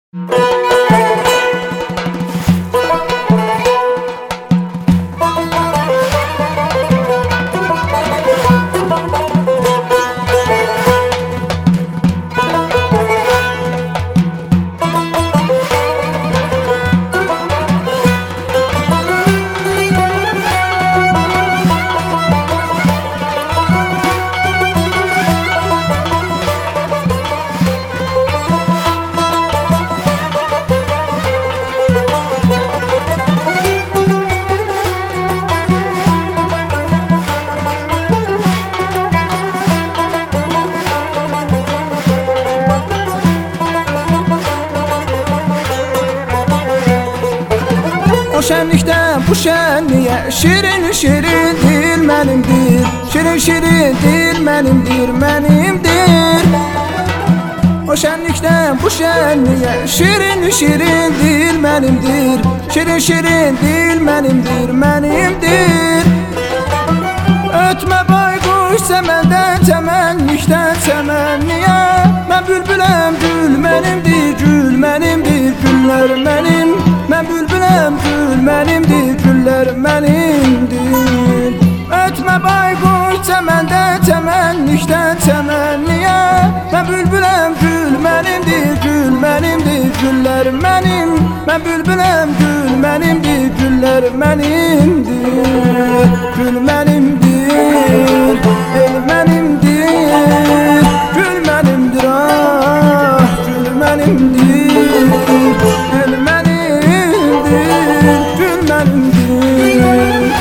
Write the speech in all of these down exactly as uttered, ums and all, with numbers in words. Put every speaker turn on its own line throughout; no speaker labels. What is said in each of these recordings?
O şenlikte bu şenliğe şirin şirin dil benimdir. Şirin şirin dil benimdir, benimdir. O şenlikte bu şenliğe şirin şirin dil benimdir. Şirin şirin dil benimdir, benimdir. Ötme baykuş semenden temennikten temenniye. Ben bülbülem gül benimdir, gül benimdir, güller benim. Ben bülbülem gül benimdir, güller benimdir. Ötme baykuş semenden temennikten temenniye. Ben bülbülem gül benimdir, gül benimdir, güller benim. Ben bülbülem gül benimdir, güller benimdir. Gül benimdir, el benimdir, gül benimdir, ah gül benimdir, el benimdir, gül benimdir.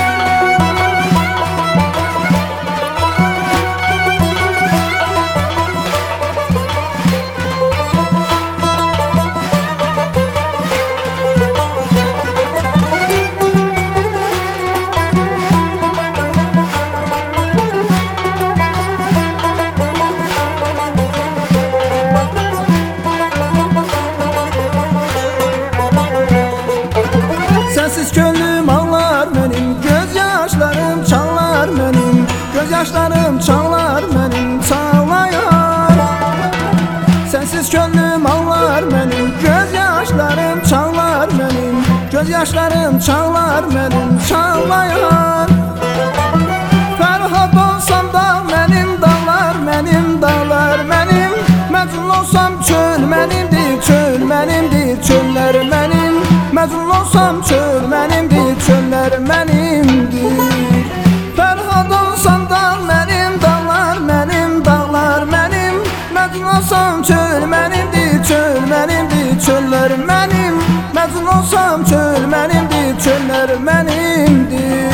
Sensiz gönlüm ağlar benim, gözyaşlarım çalar benim. Gözyaşlarım çalar benim, çağlayar. Sensiz gönlüm ağlar benim, gözyaşlarım çalar benim. Gözyaşlarım çalar benim, çağlayar. Ferhat olsam da benim, dağlar benim, dağlar benim. Mecnun olsam çöl benimdir, çöl benimdir, çöller benim. Mecnun olsam çöl benimdir, çöller benimdir. Ferhat olsam da benim, dağlar benim, dağlar benim. Mecnun olsam çöl benimdir, çöl benimdir, çöller benim. Mecnun olsam çöl benimdir, çöller benimdir.